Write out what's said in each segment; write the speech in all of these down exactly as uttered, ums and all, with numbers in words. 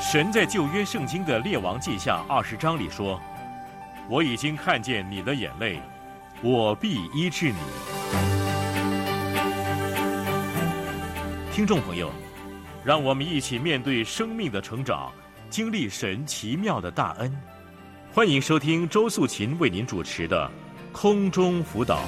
神在旧约圣经的列王记下二十章里说，我已经看见你的眼泪，我必医治你。听众朋友，让我们一起面对生命的成长，经历神奇妙的大恩。欢迎收听周素琴为您主持的空中辅导。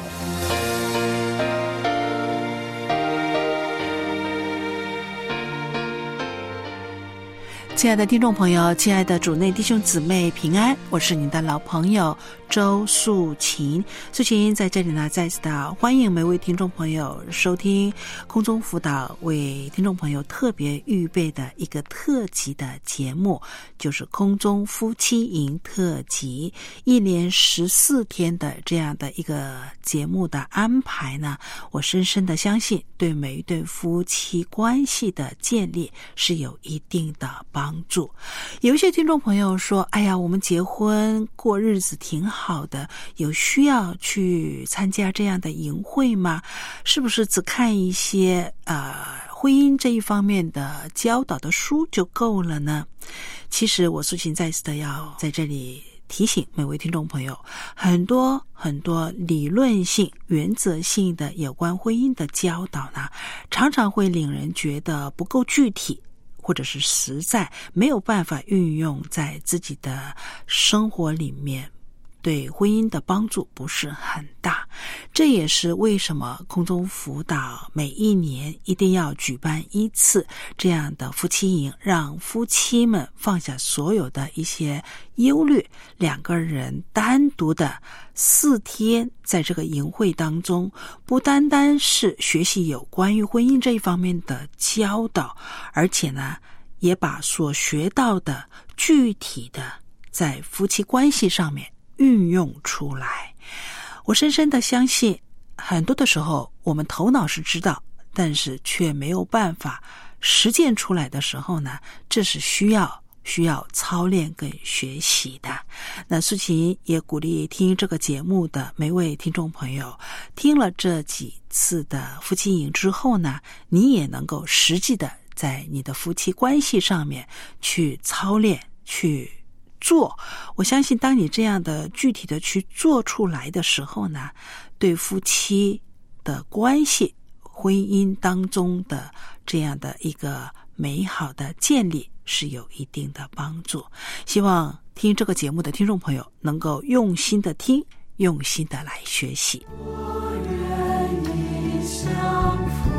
亲爱的听众朋友，亲爱的主内弟兄姊妹平安，我是您的老朋友周素琴。素琴在这里呢，再次的欢迎每位听众朋友收听空中辅导为听众朋友特别预备的一个特辑的节目，就是空中夫妻营特辑。一连十四天的这样的一个节目的安排呢，我深深的相信对每一对夫妻关系的建立是有一定的帮助。有一些听众朋友说，哎呀，我们结婚过日子挺好的，有需要去参加这样的营会吗？是不是只看一些呃婚姻这一方面的教导的书就够了呢？其实我素琴再次的要在这里提醒每位听众朋友，很多很多理论性原则性的有关婚姻的教导呢，常常会令人觉得不够具体，或者是实在，没有办法运用在自己的生活里面，对婚姻的帮助不是很大。这也是为什么空中辅导每一年一定要举办一次这样的夫妻营，让夫妻们放下所有的一些忧虑，两个人单独的四天在这个营会当中，不单单是学习有关于婚姻这一方面的教导，而且呢也把所学到的具体的在夫妻关系上面运用出来。我深深的相信，很多的时候我们头脑是知道，但是却没有办法实践出来的时候呢，这是需要需要操练跟学习的。那素琴也鼓励听这个节目的每位听众朋友，听了这几次的夫妻营之后呢，你也能够实际的在你的夫妻关系上面去操练去做。我相信当你这样的具体的去做出来的时候呢，对夫妻的关系婚姻当中的这样的一个美好的建立是有一定的帮助。希望听这个节目的听众朋友能够用心的听，用心的来学习。 我愿意相扶，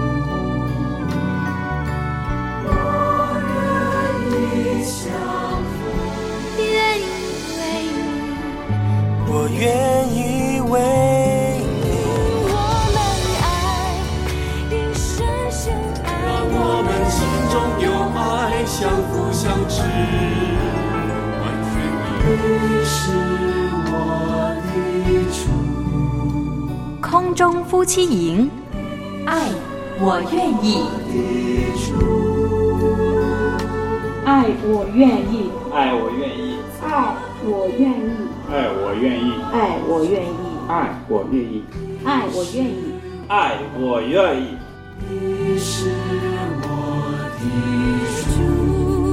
我愿意相扶，愿意为你，我愿意为你，我们爱因深深爱，让我们心中有爱，相扶相知，完全你是我的主。 空中夫妻营，爱我愿意， 爱我愿意， 爱我愿意， 爱我愿意， 爱我愿意， 爱我愿意， 爱我愿意， 爱我愿意， 爱我愿意。 你是我的主。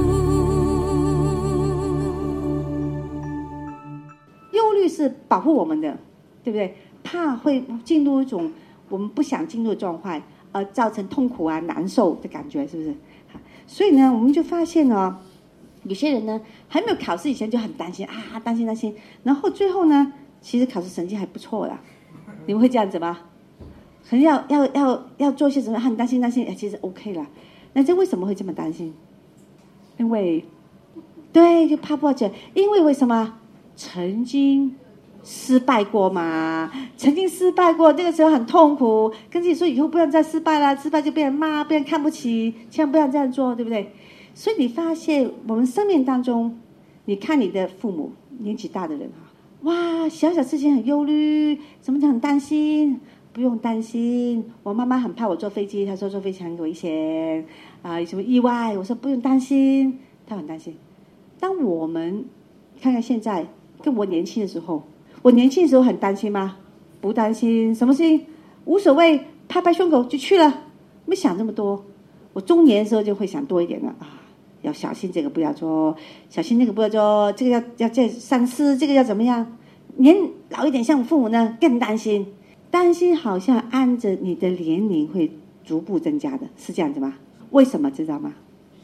忧虑是保护我们的，对不对？怕会进入一种我们不想进入的状况，而造成痛苦啊、难受的感觉，是不是？所以呢，我们就发现哦，有些人呢还没有考试以前就很担心啊，担心担心，然后最后呢，其实考试成绩还不错啦。你们会这样子吗？可能要要要要做一些什么，很担心担心，哎，其实 OK 啦。那这为什么会这么担心？因为对，就怕破解，因为为什么曾经失败过嘛，曾经失败过，那个时候很痛苦，跟自己说以后不要再失败了，失败就被人骂，被人看不起，千万不要这样做，对不对？所以你发现我们生命当中，你看你的父母年纪大的人啊，哇，小小事情很忧虑，什么都很担心。不用担心，我妈妈很怕我坐飞机，她说坐飞机很危险啊、呃，有什么意外，我说不用担心，她很担心。当我们看看现在跟我年轻的时候，我年轻的时候很担心吗？不担心，什么事情无所谓，拍拍胸口就去了，没想那么多。我中年的时候就会想多一点了啊， 要小心这个不要做，小心那个不要做，这个要要再三思，这个要怎么样？年老一点像父母呢更担心，担心好像按着你的年龄会逐步增加的，是这样子吗？为什么知道吗？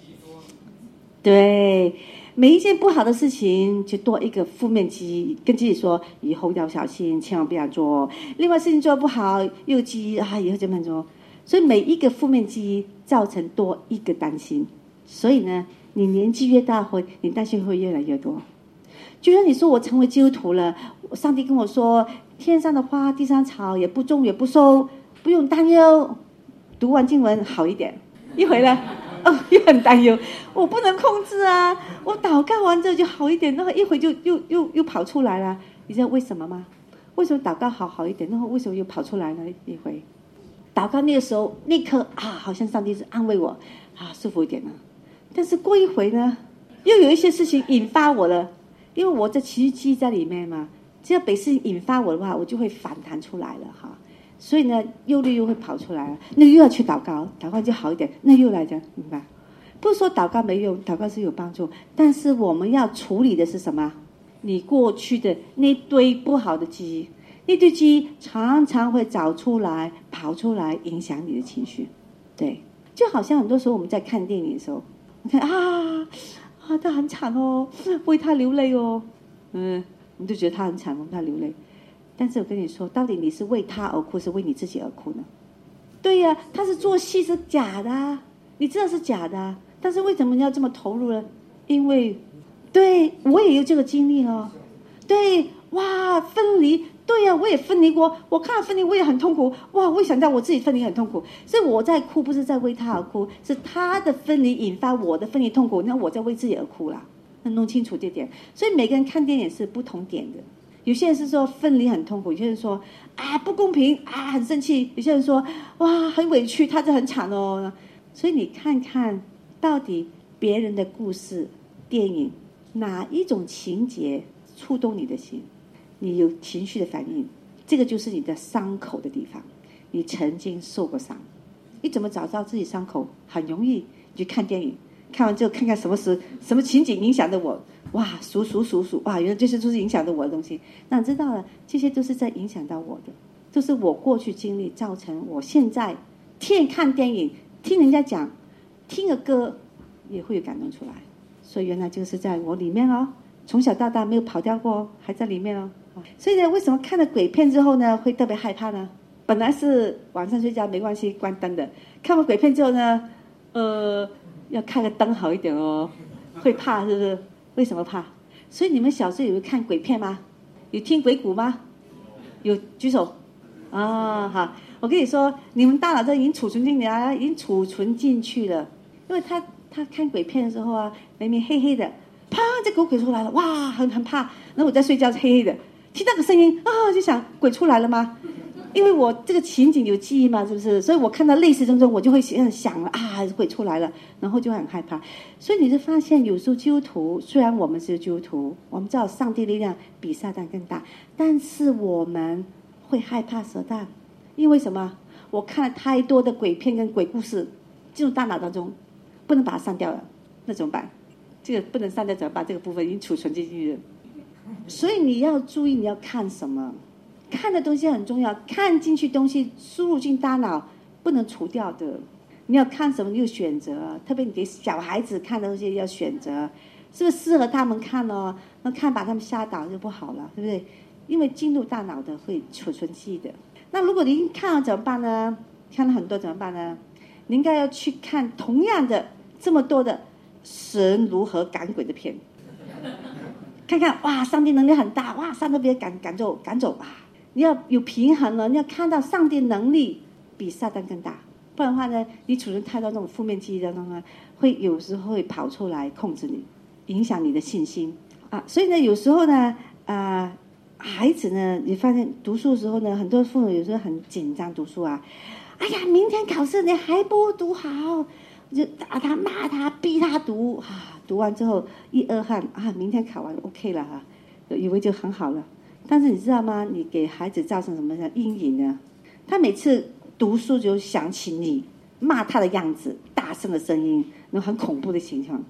对，每一件不好的事情就多一个负面记忆，跟自己说以后要小心，千万不要做。另外事情做不好又记忆啊，以后怎么做？所以每一个负面记忆造成多一个担心，所以呢，你年纪越大，会你担心会越来越多。就像你说我成为基督徒了，上帝跟我说天上的花地上草也不种也不收，不用担忧。读完经文好一点，一回来哦又很担忧，我不能控制啊，我祷告完之后就好一点，然后一会就又又又跑出来了。你知道为什么吗？为什么祷告好好一点，然后为什么又跑出来了？一回祷告那个时候那刻啊，好像上帝是安慰我啊，舒服一点了。但是过一回呢，又有一些事情引发我了，因为我这情绪记忆在里面嘛，只要被事情引发我的话，我就会反弹出来了哈。所以呢，忧虑又会跑出来了，那又要去祷告，祷告就好一点，那又来着，明白？不是说祷告没用，祷告是有帮助，但是我们要处理的是什么？你过去的那堆不好的记忆，那堆记忆常常会找出来、跑出来，影响你的情绪。对，就好像很多时候我们在看电影的时候，你看啊啊，他很惨哦，为他流泪哦，嗯，我们就觉得他很惨，为他流泪。但是我跟你说，到底你是为他而哭，是为你自己而哭呢？对呀、啊，他是做戏是假的、啊，你知道是假的、啊，但是为什么你要这么投入呢？因为，对我也有这个经历哦。对，哇，分离，对呀、啊，我也分离过，我看到分离我也很痛苦，哇，我想到我自己分离很痛苦，所以我在哭，不是在为他而哭，是他的分离引发我的分离痛苦，那我在为自己而哭啦。那弄清楚这点，所以每个人看电影是不同点的。有些人是说分离很痛苦，有些人说啊不公平啊很生气，有些人说哇很委屈，他这很惨哦。所以你看看到底别人的故事电影哪一种情节触动你的心，你有情绪的反应，这个就是你的伤口的地方，你曾经受过伤。你怎么找到自己伤口？很容易，你去看电影，看完之后看看什么时什么情景影响的我，哇数数数数，哇原来这些都是影响的我的东西。那你知道了，这些都是在影响到我的，都是我过去经历造成我现在听看电影，听人家讲，听个歌也会有感动出来。所以原来这个是在我里面哦，从小到大没有跑掉过，还在里面哦。所以呢，为什么看了鬼片之后呢会特别害怕呢？本来是晚上睡觉没关系，关灯的，看完鬼片之后呢，呃，要开个灯好一点哦，会怕是不是？为什么怕？所以你们小时候有看鬼片吗？有听鬼故吗？有举手啊！好，我跟你说，你们大脑都已经储存进来，已经储存进去了。因为他他看鬼片的时候啊，明明黑黑的，啪，这狗鬼出来了，哇，很很怕。然后我在睡觉是黑黑的，听到个声音啊，就想鬼出来了吗？因为我这个情景有记忆嘛，是不是？所以我看到类似当中，我就会想想了啊，鬼出来了，然后就会很害怕。所以你就发现，有时候基督徒虽然我们是基督徒，我们知道上帝力量比撒旦更大，但是我们会害怕撒旦，因为什么？我看了太多的鬼片跟鬼故事进入大脑当中，不能把它删掉了，那怎么办？这个不能删掉怎么办？这个部分已经储存进去了。所以你要注意你要看什么。看的东西很重要，看进去东西输入进大脑不能除掉的。你要看什么你有选择，特别你给小孩子看的东西要选择，是不是适合他们看哦？那看把他们吓倒就不好了，对不对？因为进入大脑的会储存记忆的。那如果你看了怎么办呢？看了很多怎么办呢？你应该要去看同样的这么多的神如何赶鬼的片，看看哇，上帝能力很大，哇，上帝别赶赶走赶走啊！你要有平衡了，你要看到上帝能力比撒旦更大，不然的话呢，你储存太多那种负面记忆当中呢，会有时候会跑出来控制你，影响你的信心啊。所以呢，有时候呢，啊、呃，孩子呢，你发现读书的时候呢，很多父母有时候很紧张读书啊，哎呀，明天考试你还不读好，就打他骂他逼他读啊，读完之后一二汗啊，明天考完 OK 了哈、啊，以为就很好了。但是你知道吗？你给孩子造成什么样阴影呢？他每次读书就想起你骂他的样子，大声的声音，那种很恐怖的情况。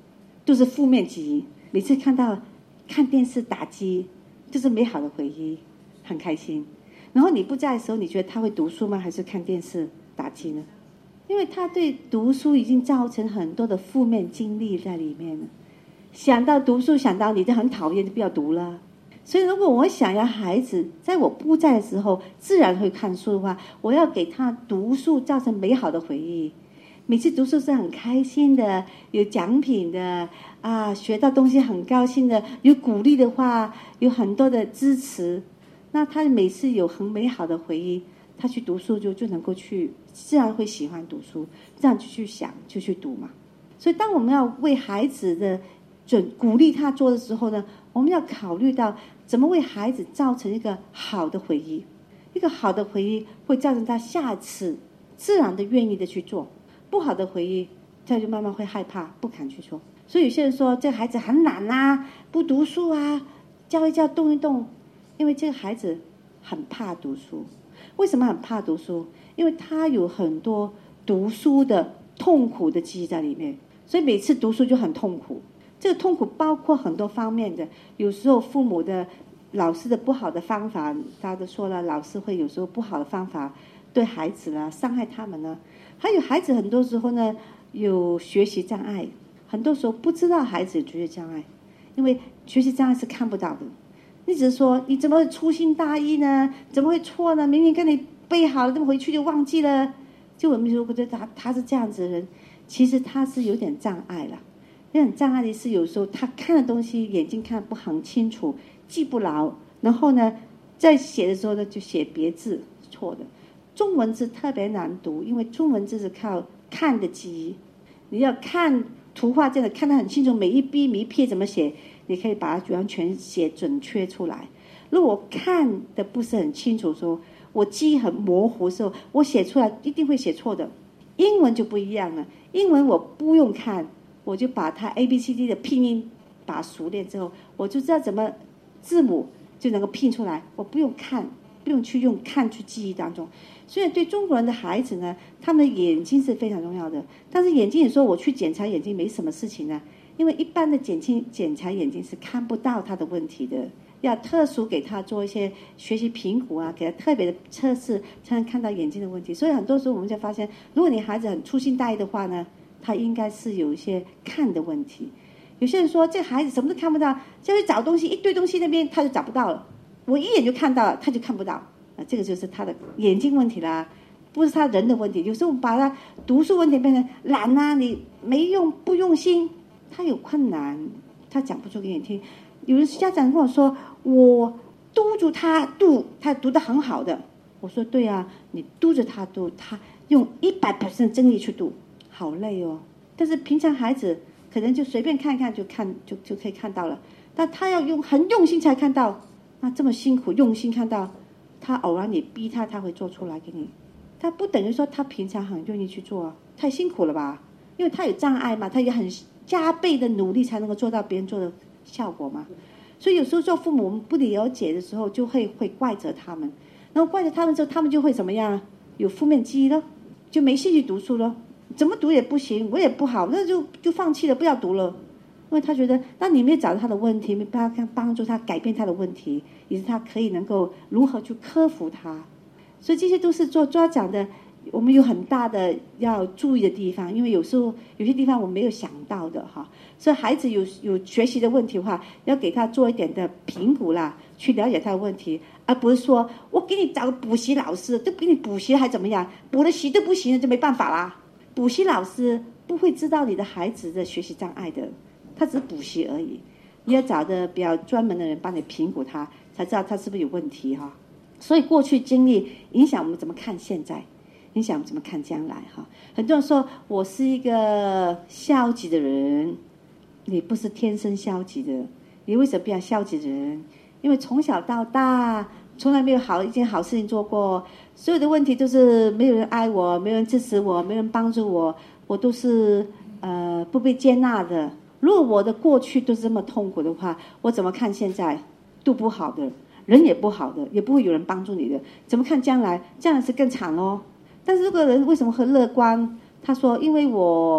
都是负面记忆。每次看到看电视打机，就是美好的回忆，很开心。然后你不在的时候，你觉得他会读书吗？还是看电视打机呢？因为他对读书已经造成很多的负面经历在里面了。想到读书，想到你就很讨厌，就不要读了。所以如果我想要孩子在我不在的时候自然会看书的话，我要给他读书造成美好的回忆。每次读书是很开心的，有奖品的啊，学到东西很高兴的，有鼓励的话，有很多的支持，那他每次有很美好的回忆，他去读书就就能够去自然会喜欢读书，这样就去想就去读嘛。所以当我们要为孩子的准鼓励他做的时候呢，我们要考虑到怎么为孩子造成一个好的回忆。一个好的回忆会造成他下次自然的愿意的去做，不好的回忆他就慢慢会害怕，不敢去做。所以有些人说这个孩子很懒啊，不读书啊，教一教动一动，因为这个孩子很怕读书。为什么很怕读书？因为他有很多读书的痛苦的记忆在里面，所以每次读书就很痛苦。这个痛苦包括很多方面的，有时候父母的老师的不好的方法，大家都说了，老师会有时候不好的方法对孩子啦，伤害他们呢。还有孩子很多时候呢有学习障碍，很多时候不知道孩子有学习障碍，因为学习障碍是看不到的。你只是说你怎么会粗心大意呢？怎么会错呢？明明跟你背好了，怎么回去就忘记了？就我们如果觉得他他是这样子的人，其实他是有点障碍了。有点障碍的是有时候他看的东西眼睛看不很清楚，记不牢，然后呢在写的时候呢就写别字错的。中文字特别难读，因为中文字是靠看的记忆，你要看图画这样的看得很清楚，每一笔每一撇怎么写，你可以把它完全写准确出来。如果我看的不是很清楚的时候，我记忆很模糊的时候，我写出来一定会写错的。英文就不一样了，英文我不用看，我就把它 A B C D 的拼音把它熟练之后，我就知道怎么字母就能够拼出来，我不用看，不用去用看去记忆当中。所以对中国人的孩子呢，他们的眼睛是非常重要的。但是眼睛有时候我去检查眼睛没什么事情呢，因为一般的检清检查眼睛是看不到他的问题的，要特殊给他做一些学习评估啊，给他特别的测试才能看到眼睛的问题。所以很多时候我们就发现，如果你孩子很粗心大意的话呢，他应该是有一些看的问题。有些人说这孩子什么都看不到，就去找东西，一堆东西那边他就找不到了，我一眼就看到了，他就看不到啊，这个就是他的眼睛问题啦，不是他人的问题。有时候我们把他读书问题变成懒啊，你没用不用心，他有困难，他讲不出给你听。有的家长跟我说，我督促他读，他读得很好的。我说对啊，你督着他读，他用一百 percent 精力去读，好累哦。但是平常孩子可能就随便看看就看就就可以看到了，但他要用很用心才看到，那这么辛苦用心看到，他偶然你逼他，他会做出来给你。他不等于说他平常很愿意去做，太辛苦了吧？因为他有障碍嘛，他也很加倍的努力才能够做到别人做的效果嘛。所以有时候做父母我们不了解的时候，就会会怪责他们，然后怪责他们之后，他们就会怎么样？有负面记忆咯，就没兴趣读书咯，怎么读也不行，我也不好，那就就放弃了，不要读了。因为他觉得，那你没有找到他的问题，没办法帮助他改变他的问题，也是他可以能够如何去克服它。所以这些都是做家长的，我们有很大的要注意的地方，因为有时候有些地方我没有想到的哈。所以孩子有有学习的问题的话，要给他做一点的评估啦，去了解他的问题，而不是说我给你找个补习老师，都给你补习还怎么样，补了习都不行，就没办法啦。补习老师不会知道你的孩子的学习障碍的，他只是补习而已。你要找的比较专门的人帮你评估他，才知道他是不是有问题哈。所以过去经历影响我们怎么看现在，影响我们怎么看将来哈。很多人说我是一个消极的人，你不是天生消极的，你为什么变成消极的人？因为从小到大从来没有好一件好事情做过，所有的问题都是没有人爱我，没有人支持我，没有人帮助我，我都是呃不被接纳的。如果我的过去都是这么痛苦的话，我怎么看现在？都不好的，人也不好的，也不会有人帮助你的，怎么看将来？这样是更惨咯。但是这个人为什么很乐观？他说因为我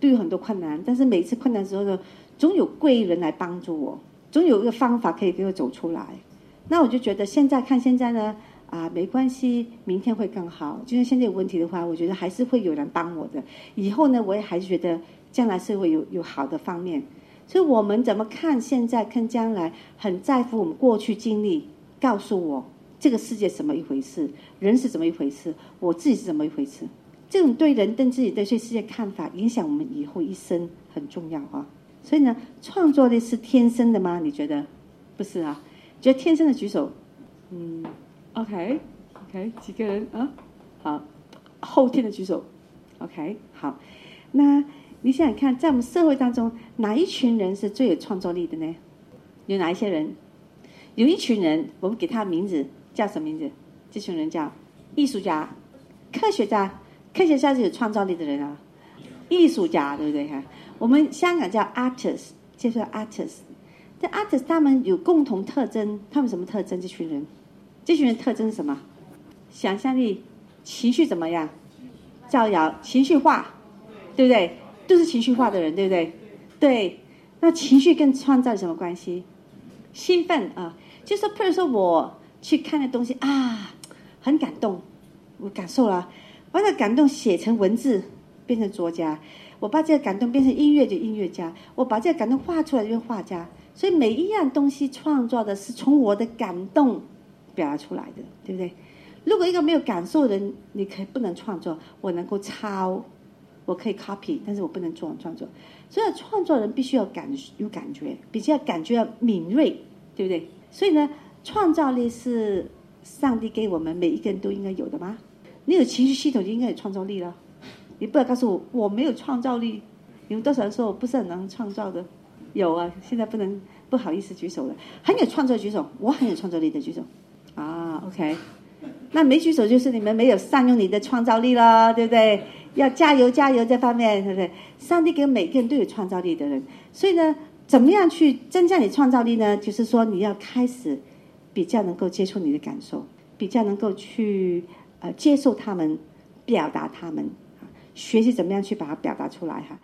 都有很多困难，但是每一次困难的时候呢，总有贵人来帮助我，总有一个方法可以给我走出来。那我就觉得现在看现在呢，啊，没关系，明天会更好。就算现在有问题的话，我觉得还是会有人帮我的。以后呢，我也还是觉得将来是会有有好的方面。所以我们怎么看现在看将来，很在乎我们过去经历，告诉我这个世界怎么一回事，人是怎么一回事，我自己是怎么一回事。这种对人跟自己对世界看法，影响我们以后一生很重要啊。所以呢，创作力是天生的吗？你觉得？不是啊。觉得天生的举手。嗯 ，OK OK， 几个人啊？好，后天的举手。OK， 好。那你想想看，在我们社会当中，哪一群人是最有创造力的呢？有哪一些人？有一群人，我们给他名字叫什么名字？这群人叫艺术家、科学家。科学家是有创造力的人啊，艺术家对不对？哈，我们香港叫 artist， 叫做 artist。这 artist 他们有共同特征，他们什么特征？这群人，这群人特征是什么？想象力、情绪怎么样？造谣、情绪化，对不对？都是情绪化的人，对不对？对。那情绪跟创造有什么关系？兴奋啊，就是说，譬如说我去看的东西啊，很感动，我感受了。把这个感动写成文字，变成作家；我把这个感动变成音乐，就音乐家；我把这个感动画出来，就是画家。所以每一样东西创造的是从我的感动表达出来的，对不对？如果一个没有感受的人，你可以不能创作。我能够抄，我可以 copy， 但是我不能做创作。所以创作人必须要感有感觉，比较感觉要敏锐，对不对？所以呢，创造力是上帝给我们每一个人都应该有的吗？你有情绪系统就应该有创造力了。你不要告诉我我没有创造力。你们多少人说我不是很能创造的？有啊，现在不能不好意思举手了。很有创造举手，我很有创造力的举手。啊 ，OK。那没举手就是你们没有善用你的创造力了，对不对？要加油加油这方面，对不对？上帝给每个人都有创造力的人，所以呢，怎么样去增加你创造力呢？就是说你要开始比较能够接触你的感受，比较能够去。呃，接受他们，表达他们，学习怎么样去把它表达出来哈。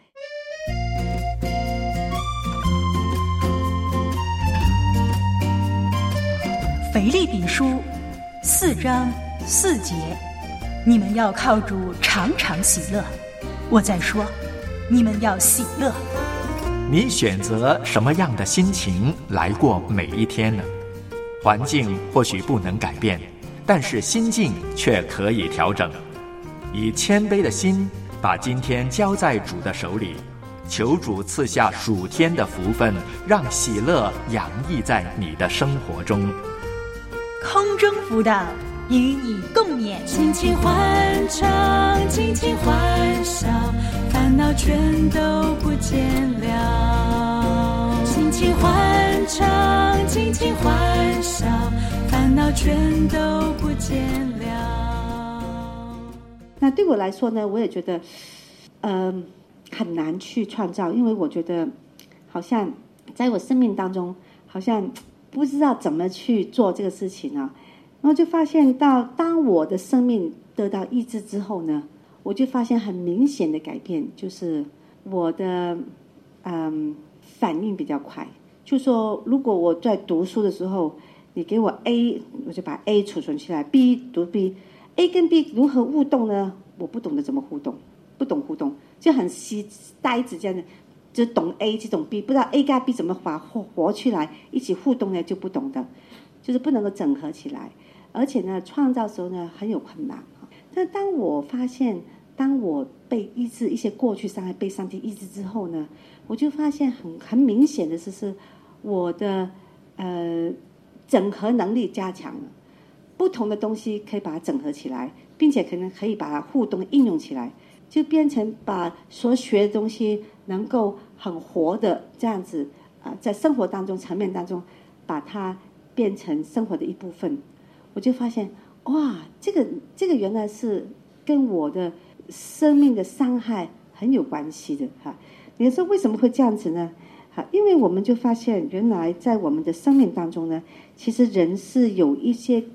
腓立比书四章四节，你们要靠主常常喜乐。我在说，你们要喜乐。 你选择什么样的心情来过每一天呢？环境或许不能改变，但是心境却可以调整。以谦卑的心把今天交在主的手里，求主赐下属天的福分，让喜乐洋溢在你的生活中。 空中辅导与你共勉， 尽情欢唱，尽情欢笑，烦恼全都不见了。尽情欢唱，尽情欢笑，烦恼全都不见了。 那对我来说呢，我也觉得，嗯、呃，很难去创造，因为我觉得，好像在我生命当中，好像不知道怎么去做这个事情啊。然后就发现到，当我的生命得到医治之后呢，我就发现很明显的改变，就是我的嗯反应比较快。就说如果我在读书的时候，你给我 A， 我就把 A 储存起来 ，B 读 B。A 跟 B 如何互动呢？我不懂得怎么互动，不懂互动，就很稀呆子这样的，只懂 A 只懂 B， 不知道 A 跟 B 怎么把活活起来一起互动呢，就不懂的，就是不能够整合起来，而且呢，创造的时候呢很有困难。但当我发现，当我被医治一些过去伤害被上帝医治之后呢，我就发现很很明显的是是我的呃整合能力加强了。不同的东西可以把它整合起来，并且可能可以把它互动应用起来，就变成把所学的东西能够很活的这样子啊、呃，在生活当中层面当中把它变成生活的一部分。我就发现哇，这个这个原来是跟我的生命的伤害很有关系的哈。你说为什么会这样子呢？好，因为我们就发现原来在我们的生命当中呢，其实人是有一些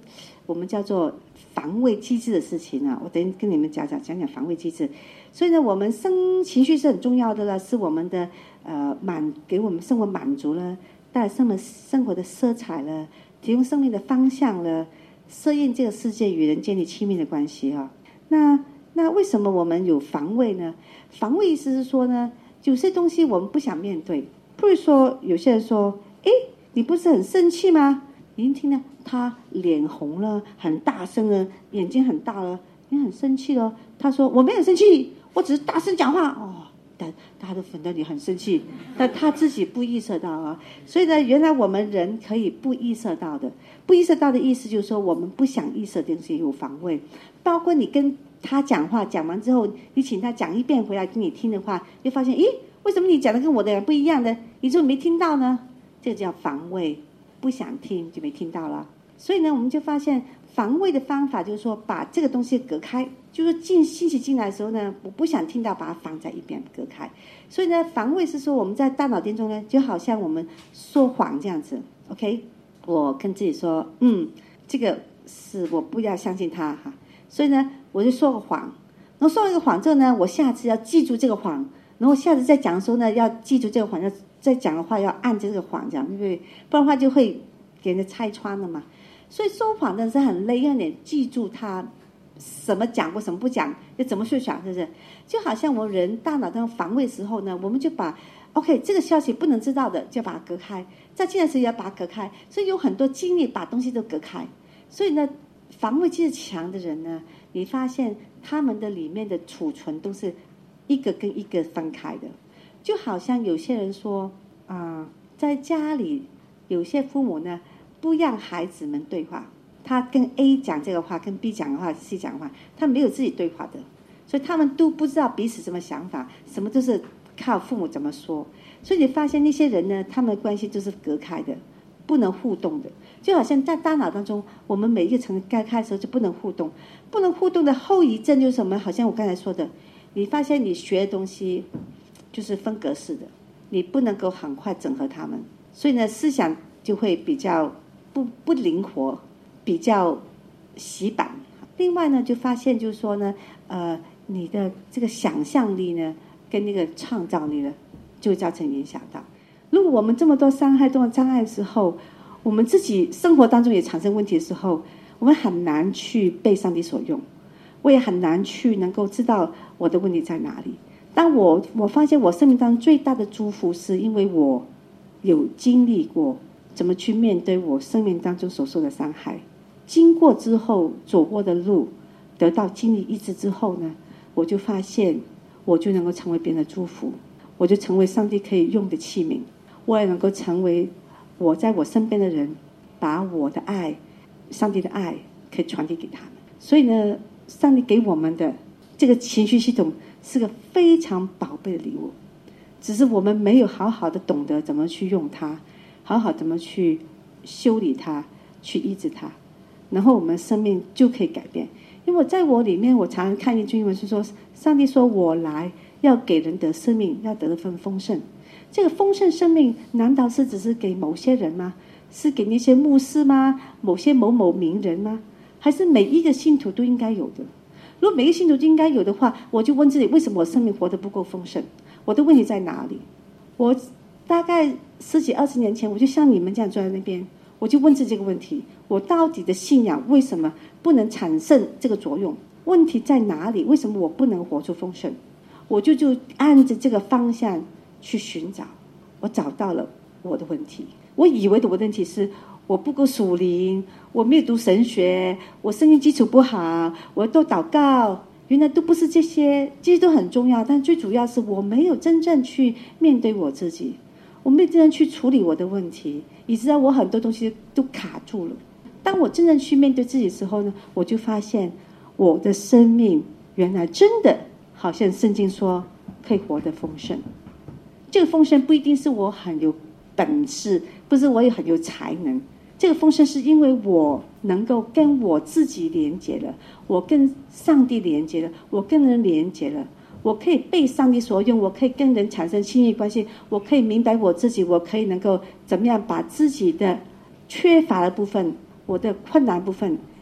我们叫做防卫机制的事情啊。我等跟你们讲讲讲讲防卫机制。所以呢，我们生情绪是很重要的了，是我们的呃满给我们生活满足了，带来生活生活的色彩了，提供生命的方向了，适应这个世界，与人建立亲密的关系啊。那那为什么我们有防卫呢？防卫意思是说呢，有些东西我们不想面对。譬如说，有些人说：“哎，你不是很生气吗？”你一听呢，他脸红了，很大声了，眼睛很大了，你很生气了。他说：“我没有生气，我只是大声讲话。”哦，但大家都觉得你很生气，但他自己不意识到啊。所以呢，原来我们人可以不意识到的，不意识到的意思就是说，我们不想意识的东西有防卫，包括你跟他讲话，讲完之后，你请他讲一遍回来给你听的话，就发现，咦，为什么你讲的跟我的不一样的？你说没听到呢？这个叫防卫，不想听就没听到了。所以呢，我们就发现防卫的方法就是说，把这个东西隔开，就是进信息进来的时候呢，我不想听到，把它放在一边隔开。所以呢，防卫是说我们在大脑当中呢，就好像我们说谎这样子。OK， 我跟自己说，嗯，这个是我不要相信他哈。所以呢，我就说个谎，然后说了一个谎之后呢，我下次要记住这个谎，然后下次再讲的时候呢，要记住这个谎，要再讲的话要按着这个谎讲，对不对？不然的话就会给人家拆穿了嘛。所以说谎真的是很累，让你记住他什么讲过，什么不讲，要怎么去想，是不是？就好像我们人大脑当中防卫时候呢，我们就把 OK 这个消息不能知道的就把它隔开，在进来时也要把它隔开，所以有很多精力把东西都隔开。所以呢，防卫机制强的人呢，你发现他们的里面的储存都是一个跟一个分开的。就好像有些人说啊、呃，在家里有些父母呢不让孩子们对话，他跟 A 讲这个话，跟 B 讲的话， C 讲的话，他没有自己对话的，所以他们都不知道彼此什么想法，什么都是靠父母怎么说。所以你发现那些人呢，他们的关系都是隔开的，不能互动的。就好像在大脑当中，我们每一个层该开的时候就不能互动，不能互动的后遗症就是什么？好像我刚才说的，你发现你学的东西就是分格式的，你不能够很快整合他们，所以呢，思想就会比较不不灵活，比较死板。另外呢，就发现就是说呢，呃，你的这个想象力呢，跟那个创造力呢，就会造成影响到。如果我们这么多伤害、这么障碍的时候，我们自己生活当中也产生问题的时候，我们很难去被上帝所用，我也很难去能够知道我的问题在哪里。当我我发现我生命当中最大的祝福，是因为我有经历过怎么去面对我生命当中所受的伤害，经过之后走过的路，得到经历医治之后呢，我就发现我就能够成为别人的祝福，我就成为上帝可以用的器皿，我也能够成为我在我身边的人，把我的爱，上帝的爱可以传递给他们。所以呢，上帝给我们的这个情绪系统是个非常宝贝的礼物，只是我们没有好好的懂得怎么去用它，好好怎么去修理它，去医治它，然后我们生命就可以改变。因为我在我里面，我常常看一句英文是说，上帝说我来要给人得生命，要得一份丰盛。这个丰盛生命难道是只是给某些人吗？是给那些牧师吗？某些某某名人吗？还是每一个信徒都应该有的？如果每个信徒都应该有的话，我就问自己，为什么我生命活得不够丰盛？我的问题在哪里？我大概十几二十年前，我就像你们这样坐在那边，我就问自己这个问题：我到底的信仰为什么不能产生这个作用？问题在哪里？为什么我不能活出丰盛？我就就按着这个方向去寻找，我找到了我的问题。我以为的我的问题是我不够属灵，我没有读神学，我圣经基础不好，我要多祷告。原来都不是这些，这些都很重要，但最主要是我没有真正去面对我自己，我没有真正去处理我的问题，以致我很多东西都卡住了。当我真正去面对自己的时候呢，我就发现我的生命原来真的好像圣经说可以活得丰盛。这个丰盛不一定是我很有本事，不是我也很有才能，这个丰盛是因为我能够跟我自己连结了，我跟上帝连结了，我跟人连结了，我可以被上帝所用，我可以跟人产生亲密关系，我可以明白我自己，我可以能够怎么样把自己的缺乏的部分，我的困难部分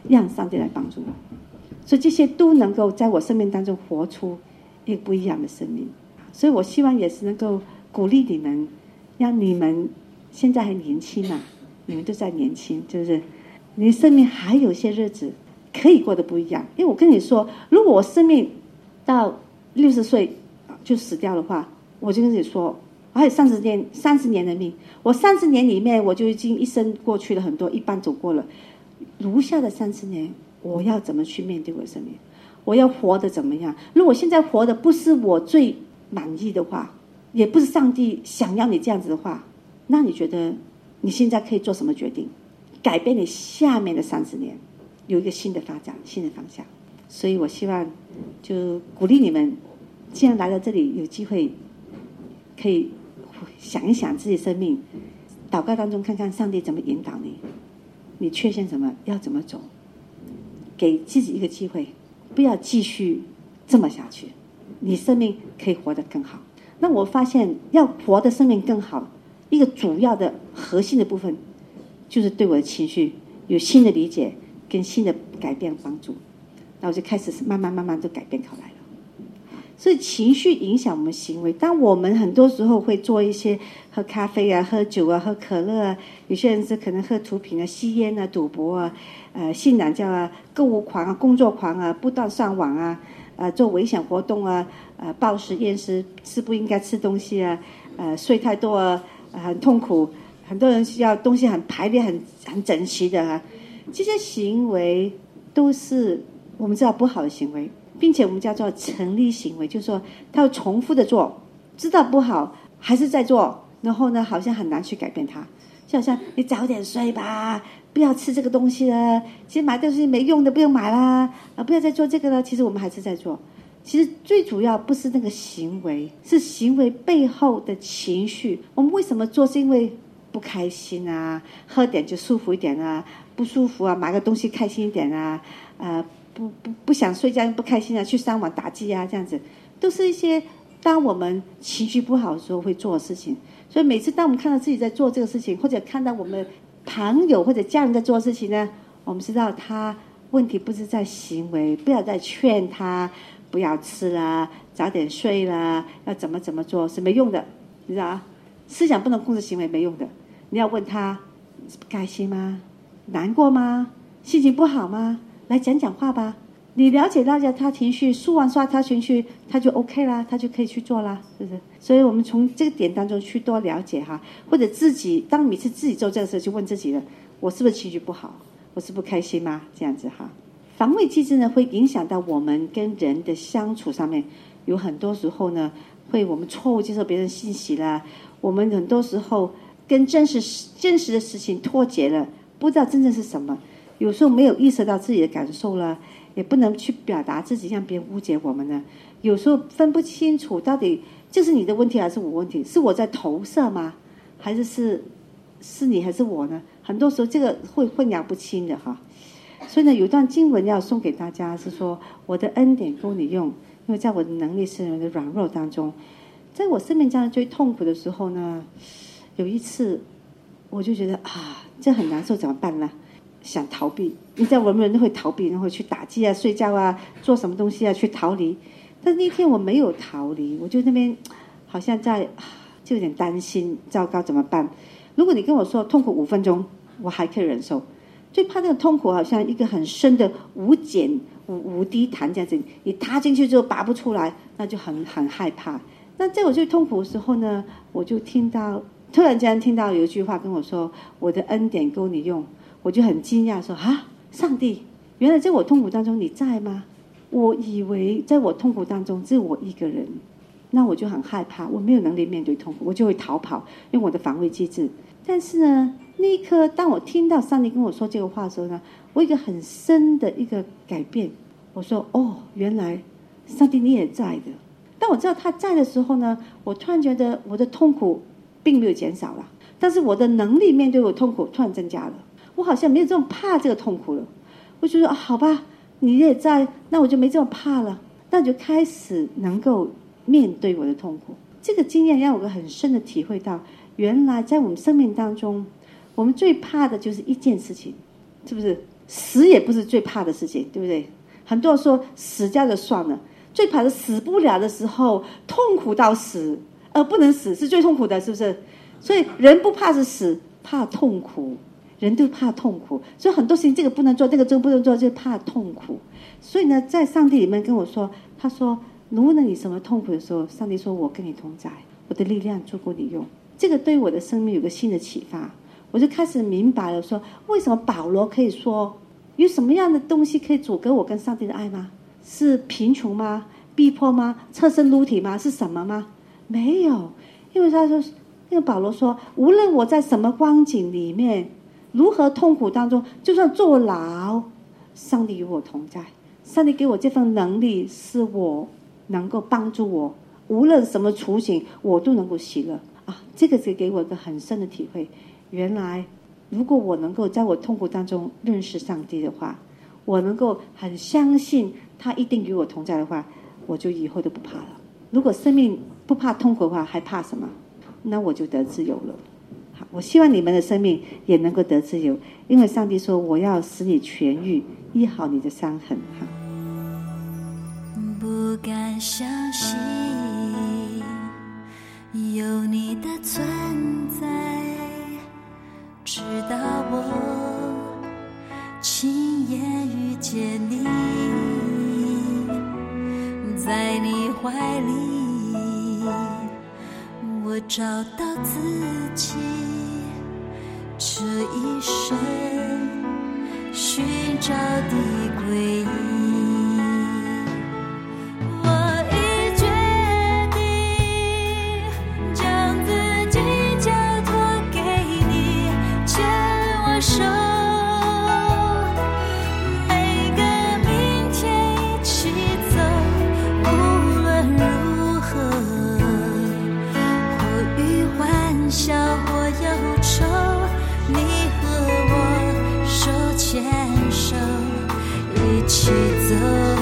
让上帝来帮助我。所以这些都能够在我生命当中活出一个不一样的生命。所以我希望也是能够鼓励你们，让你们现在还年轻啊，你们都在年轻，是不是？你的生命还有些日子可以过得不一样。因为我跟你说，如果我生命到六十岁就死掉的话，我就跟你说，我还有三十年，三十年的命。我三十年里面，我就已经一生过去了很多，一半走过了。余下的三十年，我要怎么去面对我的生命？我要活得怎么样？如果现在活的不是我最满意的话，也不是上帝想要你这样子的话，那你觉得你现在可以做什么决定，改变你下面的三十年，有一个新的发展，新的方向？所以我希望就鼓励你们，既然来到这里，有机会可以想一想自己生命，祷告当中看看上帝怎么引导你，你缺陷什么，要怎么走，给自己一个机会，不要继续这么下去，你生命可以活得更好。那我发现要活的生命更好，一个主要的核心的部分就是对我的情绪有新的理解跟新的改变帮助，那我就开始慢慢慢慢都改变过来了。所以情绪影响我们行为，当我们很多时候会做一些喝咖啡啊、喝酒啊、喝可乐啊，有些人是可能喝毒品啊、吸烟啊、赌博啊、呃性懒觉啊、购物狂啊、工作狂啊、不断上网啊、呃做危险活动啊、呃暴食厌食、吃不应该吃东西啊、呃睡太多啊、呃、很痛苦，很多人需要东西很排列很很整齐的啊，这些行为都是我们知道不好的行为，并且我们叫做成立行为，就是说他会重复的做，知道不好还是在做，然后呢好像很难去改变它。就好像你早点睡吧，不要吃这个东西了，其实买这东西没用的不用买啦，啊不要再做这个了，其实我们还是在做。其实最主要不是那个行为，是行为背后的情绪。我们为什么做，是因为不开心啊，喝点就舒服一点啊，不舒服啊买个东西开心一点啊，呃不不不想睡觉不开心啊，去上网打机啊，这样子都是一些当我们情绪不好的时候会做的事情。所以每次当我们看到自己在做这个事情，或者看到我们朋友或者家人在做的事情呢，我们知道他问题不是在行为，不要再劝他不要吃啦，早点睡啦，要怎么怎么做是没用的，你知道啊？思想不能控制行为，没用的。你要问他不开心吗？难过吗？心情不好吗？来讲讲话吧，你了解大家他情绪，说完说他情绪，他就 OK 啦，他就可以去做啦，是不是？所以我们从这个点当中去多了解哈，或者自己当每次自己做这个事，就问自己了，我是不是情绪不好？我是不开心吗？这样子哈。防卫机制呢，会影响到我们跟人的相处上面，有很多时候呢，会我们错误接受别人信息啦，我们很多时候跟真实真实的事情脱节了，不知道真正是什么。有时候没有意识到自己的感受了，也不能去表达自己，让别人误解我们呢。有时候分不清楚到底这是你的问题还是我问题，是我在投射吗？还是是是你还是我呢？很多时候这个会混淆不清的哈。所以呢，有一段经文要送给大家，是说我的恩典够你用，因为在我的能力是人的软弱当中，在我生命中最痛苦的时候呢，有一次我就觉得啊，这很难受，怎么办呢？想逃避，你知道我们人都会逃避，然后去打击啊、睡觉啊、做什么东西啊去逃离。但那天我没有逃离，我就那边好像在就有点担心，糟糕怎么办？如果你跟我说痛苦五分钟，我还可以忍受。最怕那个痛苦好像一个很深的无茧无无底潭这样子，你踏进去之后拔不出来，那就很很害怕。那在我最痛苦的时候呢，我就听到突然间听到有一句话跟我说，我的恩典够你用。我就很惊讶说啊，上帝，原来在我痛苦当中你在吗？我以为在我痛苦当中只有我一个人，那我就很害怕，我没有能力面对痛苦，我就会逃跑，用我的防卫机制。但是呢，那一刻当我听到上帝跟我说这个话的时候呢，我有一个很深的一个改变。我说哦，原来上帝你也在的。当我知道他在的时候呢，我突然觉得我的痛苦并没有减少了，但是我的能力面对我的痛苦突然增加了。我好像没有这么怕这个痛苦了，我就说、啊、好吧，你也在，那我就没这么怕了，那就开始能够面对我的痛苦。这个经验让我有个很深的体会到，原来在我们生命当中，我们最怕的就是一件事情，是不是？ 死也不是最怕的事情，对不对？很多人说死掉就算了，最怕的死不了的时候，痛苦到死而不能死是最痛苦的，是不是？所以人不怕是死，怕痛苦，人都怕痛苦，所以很多事情这个不能做，这个这个不能做，就怕痛苦。所以呢，在上帝里面跟我说，他说无论你什么痛苦的时候，上帝说我跟你同在，我的力量足够你用。这个对我的生命有个新的启发，我就开始明白了，说为什么保罗可以说有什么样的东西可以阻隔我跟上帝的爱吗？是贫穷吗？逼迫吗？侧身撸体吗？是什么吗？没有，因为他说，因为保罗说，无论我在什么光景里面，如何痛苦当中，就算坐牢，上帝与我同在，上帝给我这份能力，是我能够帮助我，无论什么处境，我都能够喜乐啊！这个是给我一个很深的体会。原来，如果我能够在我痛苦当中认识上帝的话，我能够很相信他一定与我同在的话，我就以后都不怕了。如果生命不怕痛苦的话，还怕什么？那我就得自由了。好，我希望你们的生命也能够得自由，因为上帝说我要使你痊愈，医好你的伤痕。哈， 不敢相信有你的存在，直到我亲眼遇见你，在你怀里我找到自己，这一生寻找的归依。我已决定将自己交托给你，牵我手，每个明天一起走，无论如何，或与欢笑或忧愁，你和我手牵手一起走。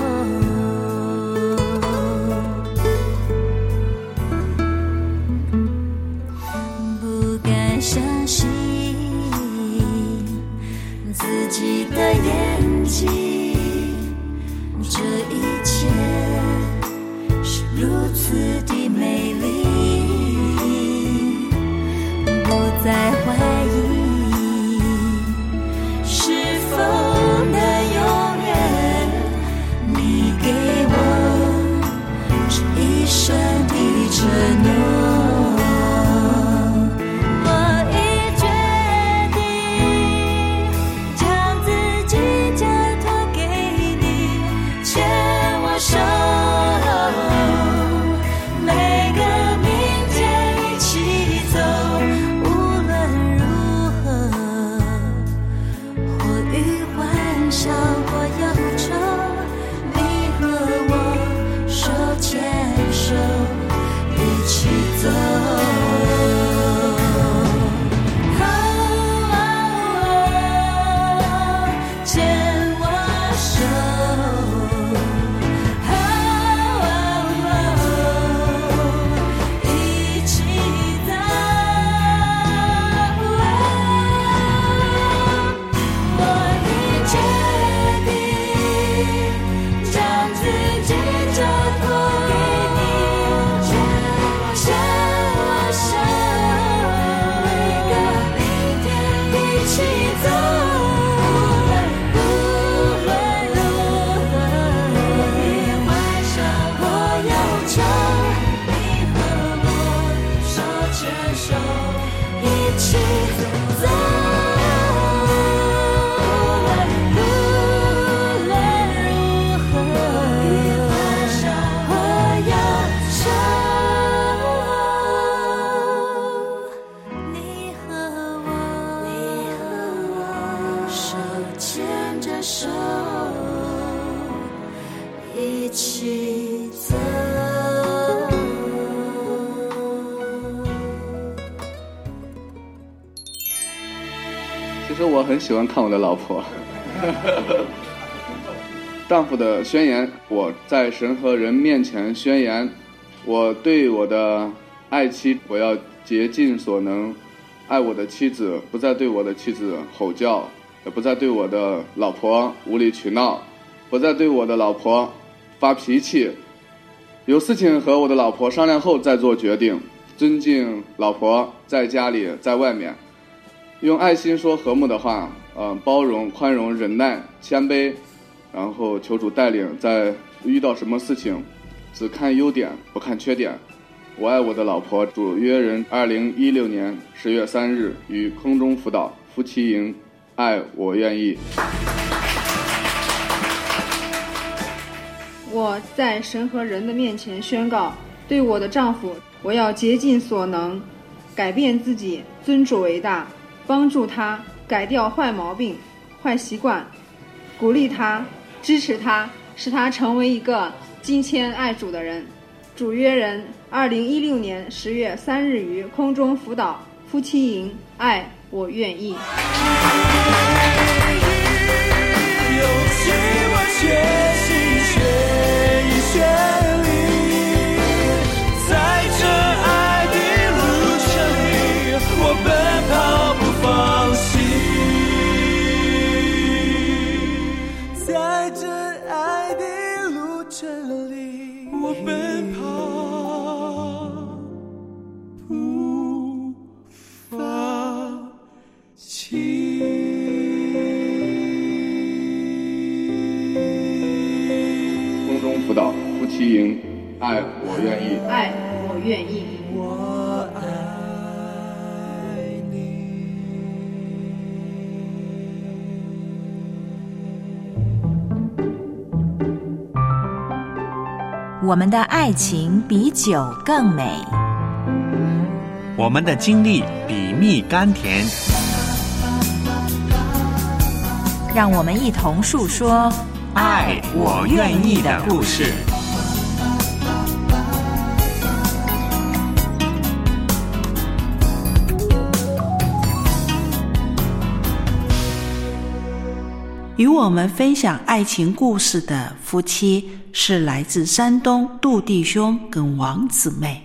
不敢相信自己的眼睛，这一切是如此的美丽，不再怀疑是否能永远，你给我这一生的承诺。我已决定将自己交托给你，牵我手，每个明天一起走，无论如何，或与欢笑或忧愁，你和我手牵手一起走。牵我手，一起走。我已决定将自己交托给你，牵我手，每个明天一起走。无论如何，或与欢笑或忧愁，你和我手牵手一起走。无论如何，或与欢笑或忧愁，你和我手牵着手一起走。 其实我很喜欢看我的老婆。丈夫的宣言，我在神和人面前宣言，我对我的爱妻，我要竭尽所能爱我的妻子，不再对我的妻子吼叫， 也不再对我的老婆无理取闹，不再对我的老婆发脾气，有事情和我的老婆商量后再做决定，尊敬老婆在家里在外面，用爱心说和睦的话，呃，包容宽容忍耐谦卑，然后求主带领，在遇到什么事情只看优点不看缺点。我爱我的老婆。主约人二零一六年十月三日于空中辅导夫妻营，爱我愿意。 我在神和人的面前宣告，对我的丈夫，我要竭尽所能改变自己，尊主为大，帮助他改掉坏毛病坏习惯，鼓励他支持他，使他成为一个敬虔爱主的人。主约人二零一六年十月三日于空中辅导夫妻营，爱我愿意。 有希望学习学一学历，在这爱的路程里，我奔跑不放弃。在这爱的路程里，我奔跑不放弃。 空中辅导夫妻营，爱我愿意。 爱我愿意。 我爱你。 我们的爱情比酒更美， 我们的经历比蜜甘甜。 让我们一同述说爱我愿意的故事。 与我们分享爱情故事的夫妻是来自山东杜弟兄跟王姊妹。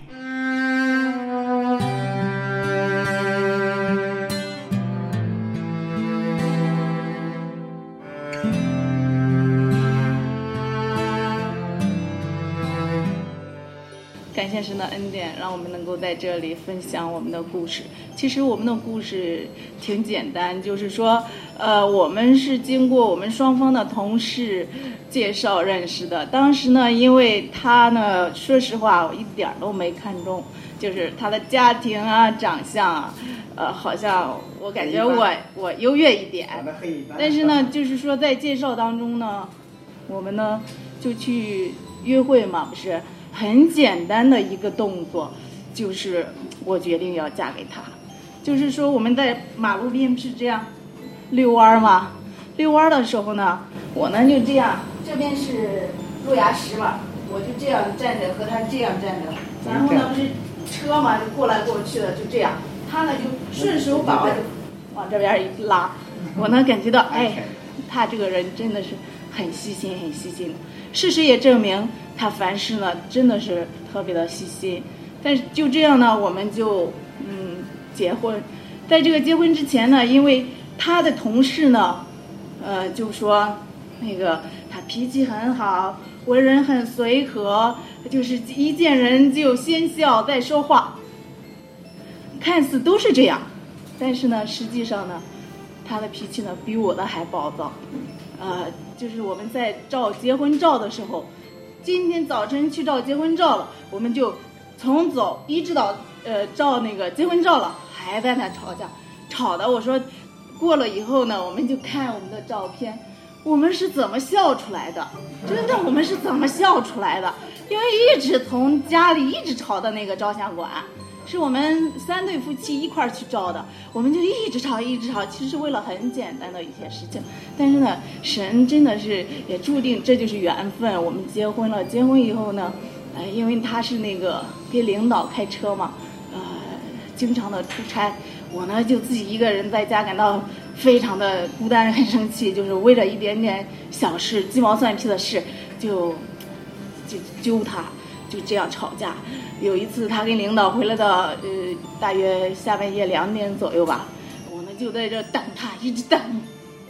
感谢神的恩典，让我们能够在这里分享我们的故事。其实我们的故事挺简单，就是说，呃，我们是经过我们双方的同事介绍认识的。当时呢，因为他呢，说实话，我一点都没看中，就是他的家庭啊、长相啊，呃，好像我感觉我我优越一点。但是呢，就是说在介绍当中呢，我们呢就去约会嘛，不是？很简单的一个动作，就是我决定要嫁给他。就是说我们在马路边不是这样遛弯嘛，遛弯的时候呢，我呢就这样，这边是路牙石嘛，我就这样站着和他这样站着，然后呢不是车嘛就过来过去的，就这样，他呢就顺手把我就往这边一拉，我呢感觉到哎，他这个人真的是很细心很细心。事实也证明他凡事呢真的是特别的细心。但是就这样呢，我们就嗯结婚。在这个结婚之前呢，因为他的同事呢呃就说那个他脾气很好，为人很随和，就是一见人就先笑再说话，看似都是这样，但是呢实际上呢他的脾气呢比我的还暴躁。呃就是我们在照结婚照的时候，今天早晨去照结婚照了，我们就从走一直到呃照那个结婚照了，还在那吵架，吵的我说过了以后呢，我们就看我们的照片，我们是怎么笑出来的？真的，我们是怎么笑出来的？因为一直从家里一直吵到那个照相馆，是我们三对夫妻一块儿去照的，我们就一直吵一直吵，其实是为了很简单的一些事情。但是呢，神真的是也注定这就是缘分，我们结婚了。结婚以后呢，呃，因为他是那个给领导开车嘛，呃，经常的出差，我呢就自己一个人在家感到非常的孤单，很生气，就是为了一点点小事、鸡毛蒜皮的事，就就揪他。就这样吵架。有一次他跟领导回来的呃大约下半夜两点左右吧，我呢就在这等他，一直等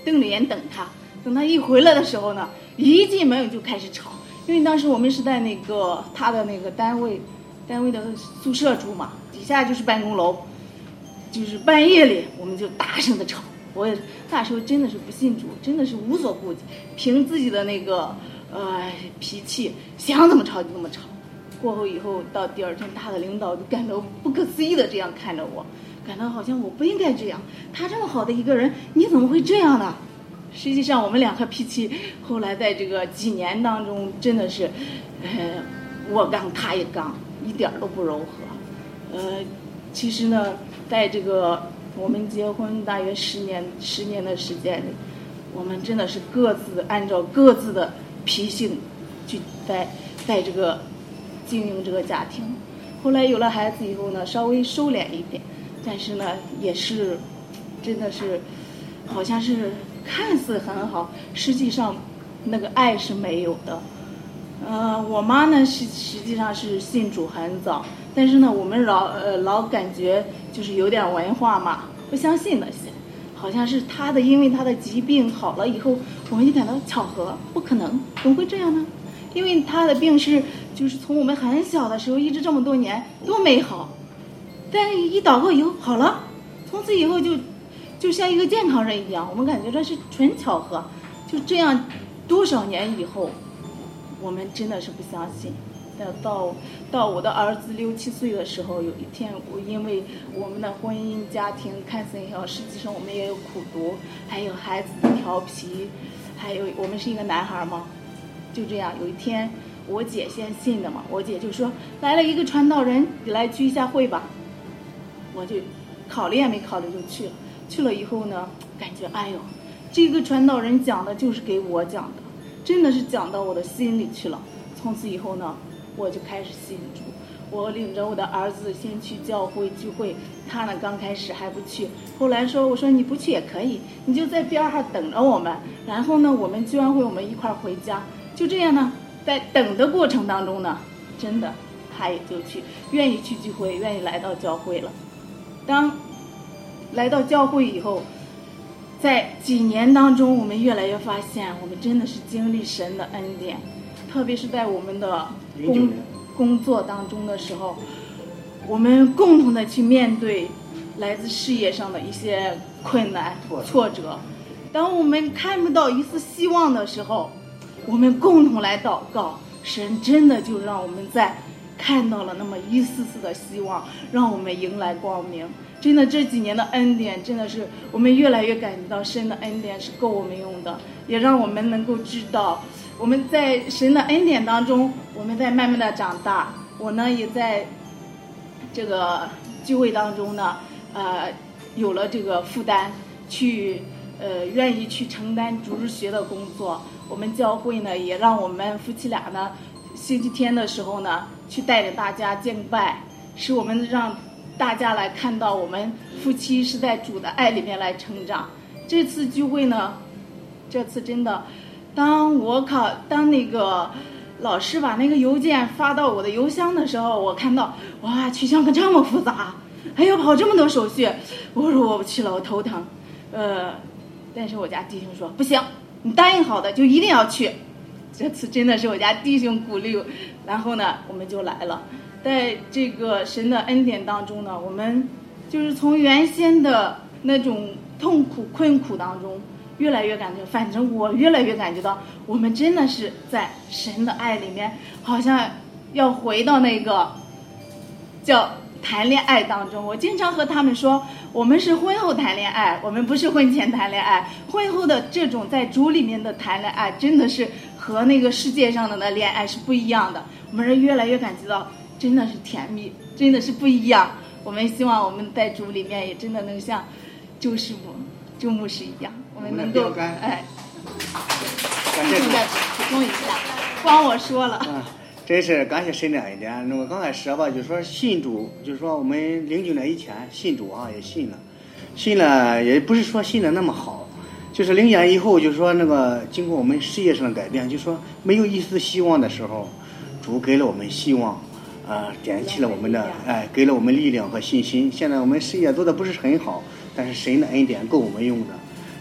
瞪着眼等他。等他一回来的时候呢，一进门就开始吵，因为当时我们是在那个他的那个单位，单位的宿舍住嘛，底下就是办公楼，就是半夜里我们就大声的吵。我也那时候真的是不信主，真的是无所顾忌，凭自己的那个呃脾气，想怎么吵就怎么吵。过后以后到第二天，他的领导就感到不可思议的这样看着我，感到好像我不应该这样，他这么好的一个人，你怎么会这样呢？实际上我们两个脾气后来在这个几年当中真的是呃我刚他也刚，一点都不柔和。呃其实呢在这个我们结婚大约十年十年的时间里，我们真的是各自按照各自的脾性去在在这个经营这个家庭。后来有了孩子以后呢，稍微收敛一点，但是呢也是真的是好像是看似很好，实际上那个爱是没有的。呃我妈呢是实际上是信主很早，但是呢我们老呃老感觉就是有点文化嘛，不相信那些，好像是她的因为她的疾病好了以后，我们就感到巧合，不可能，怎么会这样呢？因为她的病是就是从我们很小的时候一直这么多年都没好，但是一祷告以后好了，从此以后就就像一个健康人一样，我们感觉这是纯巧合。就这样多少年以后，我们真的是不相信。到到我的儿子六七岁的时候，有一天我因为我们的婚姻家庭看似也好，实际上我们也有苦读，还有孩子的调皮，还有我们是一个男孩嘛，就这样有一天我姐先信的嘛，我姐就说来了一个传道人，你来聚一下会吧。我就考虑也没考虑就去了。去了以后呢，感觉哎呦，这个传道人讲的就是给我讲的，真的是讲到我的心里去了。从此以后呢，我就开始信主。我领着我的儿子先去教会聚会，他呢刚开始还不去，后来说我说你不去也可以，你就在边上等着我们，然后呢我们聚完会我们一块儿回家。就这样呢，在等的过程当中呢，真的他也就去愿意去聚会，愿意来到教会了。当来到教会以后，在几年当中我们越来越发现我们真的是经历神的恩典，特别是在我们的工工作当中的时候，我们共同的去面对来自事业上的一些困难挫折。当我们看不到一丝希望的时候，我们共同来祷告，神真的就让我们在看到了那么一丝丝的希望，让我们迎来光明。真的这几年的恩典，真的是我们越来越感觉到神的恩典是够我们用的，也让我们能够知道我们在神的恩典当中，我们在慢慢的长大。我呢也在这个聚会当中呢呃有了这个负担，去呃愿意去承担主日学的工作。我们教会呢也让我们夫妻俩呢星期天的时候呢去带着大家敬拜，使我们让大家来看到我们夫妻是在主的爱里面来成长。这次聚会呢，这次真的当我考当那个老师把那个邮件发到我的邮箱的时候，我看到哇取项可这么复杂，还要跑这么多手续，我说我不去了，我头疼。呃但是我家弟兄说不行，你答应好的就一定要去。这次真的是我家弟兄鼓励，然后呢我们就来了。在这个神的恩典当中呢，我们就是从原先的那种痛苦困苦当中越来越感觉，反正我越来越感觉到我们真的是在神的爱里面，好像要回到那个叫谈恋爱当中。我经常和他们说，我们是婚后谈恋爱，我们不是婚前谈恋爱。婚后的这种在主里面的谈恋爱，真的是和那个世界上的那恋爱是不一样的。我们是越来越感觉到真的是甜蜜，真的是不一样。我们希望我们在主里面也真的能像周师傅、周牧师一样，我们能够哎， 感谢主， 补充一下，光我说了。 啊，真是感谢神的恩典。我刚开始吧，就是说信主，就是说我们零九年以前信主啊，也信了，信了也不是说信的那么好，就是零年以后，就是说那个经过我们事业上的改变，就是说没有一丝希望的时候，主给了我们希望。呃，点起了我们的，哎，给了我们力量和信心。现在我们事业做的不是很好，但是神的恩典够我们用的。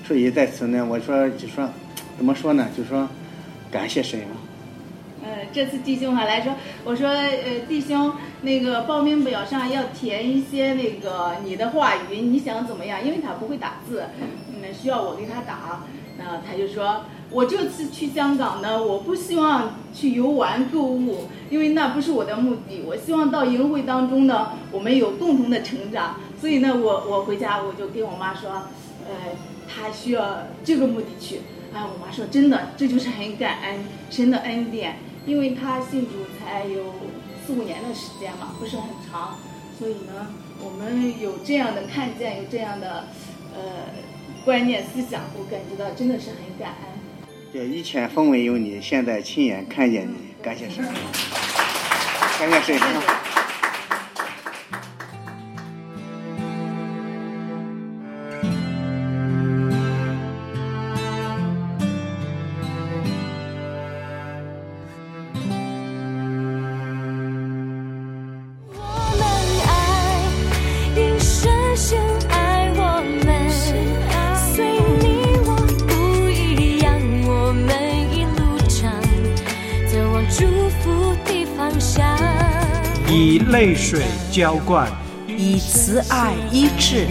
所以在此呢，我说就说怎么说呢，就说感谢神嘛。 呃，这次弟兄还来说，我说呃，弟兄那个报名表上要填一些那个你的话语，你想怎么样？因为他不会打字，嗯，需要我给他打。那他就说，我这次去香港呢，我不希望去游玩购物，因为那不是我的目的。我希望到营会当中呢，我们有共同的成长。所以呢，我我回家我就跟我妈说，呃，他需要这个目的去。哎，我妈说真的，这就是很感恩神的恩典。因为他信主才有四五年的时间嘛，不是很长，所以呢，我们有这样的看见，有这样的呃观念思想，我感觉到真的是很感恩。 对，以前风闻有你，现在亲眼看见你，感谢神，感谢神。 以泪水浇灌， 以慈爱医治。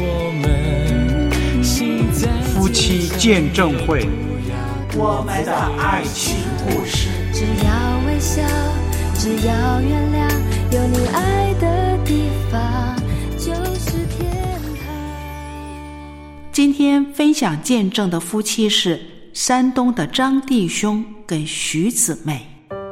夫妻见证会， 我们的爱情故事。 只要微笑，只要原谅，有你爱的地方就是天堂。 今天分享见证的夫妻是山东的张弟兄跟徐姊妹。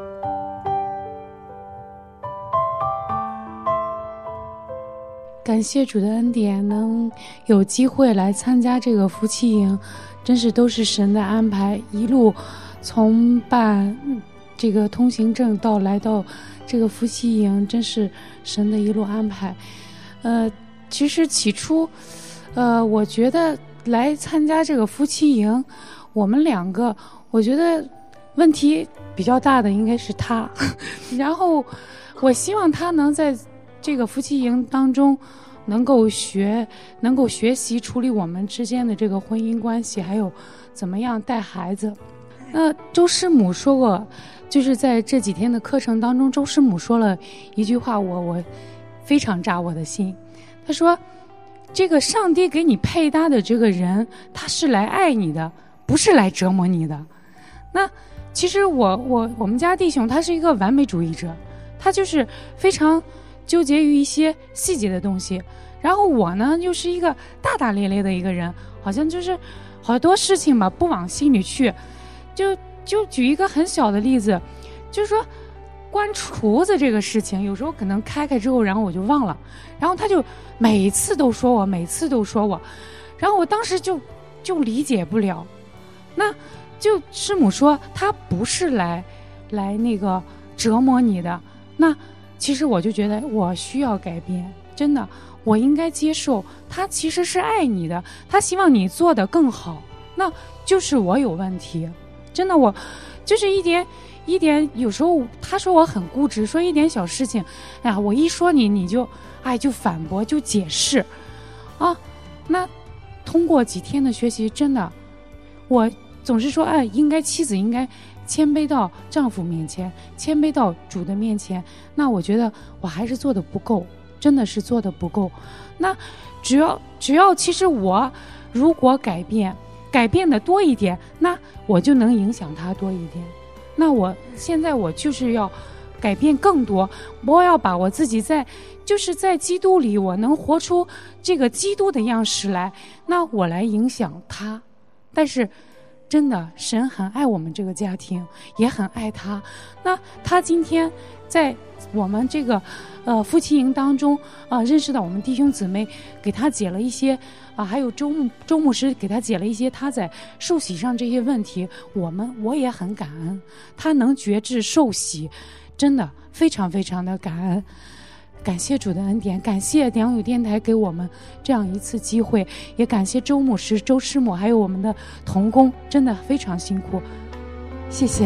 感谢主的恩典，能有机会来参加这个夫妻营，真是都是神的安排。一路从办这个通行证到来到这个夫妻营，真是神的一路安排。呃，其实起初，呃，我觉得来参加这个夫妻营，我们两个，我觉得问题比较大的应该是他，然后我希望他能在这个夫妻营当中能够学能够学习处理我们之间的这个婚姻关系，还有怎么样带孩子。那周师母说过，就是在这几天的课程当中，周师母说了一句话，我我非常扎我的心。他说，这个上帝给你配搭的这个人，他是来爱你的，不是来折磨你的。那其实我我我们家弟兄他是一个完美主义者，他就是非常纠结于一些细节的东西，然后我呢又是一个大大咧咧的一个人，好像就是好多事情吧不往心里去。就就举一个很小的例子，就是说关厨子这个事情，有时候可能开开之后，然后我就忘了，然后他就每次都说我，每次都说我，然后我当时就就理解不了。那就师母说他不是来来那个折磨你的，那其实我就觉得我需要改变，真的，我应该接受他其实是爱你的，他希望你做得更好，那就是我有问题。真的，我就是一点一点，有时候他说我很固执，说一点小事情，哎呀，我一说你你就哎就反驳就解释啊。那通过几天的学习，真的我总是说，哎，应该妻子应该谦卑到丈夫面前，谦卑到主的面前。那我觉得我还是做的不够，真的是做的不够。那只要只要其实我如果改变改变的多一点，那我就能影响他多一点。那我现在我就是要改变更多，我要把我自己在就是在基督里，我能活出这个基督的样式来，那我来影响他。但是真的神很爱我们这个家庭，也很爱他。那他今天在我们这个呃夫妻营当中啊、呃，认识到我们弟兄姊妹，给他解了一些啊、呃，还有周周牧师给他解了一些他在受洗上这些问题，我们我也很感恩，他能觉知受洗，真的非常非常的感恩。感谢主的恩典，感谢良友电台给我们这样一次机会，也感谢周牧师、周师母，还有我们的同工，真的非常辛苦，谢谢。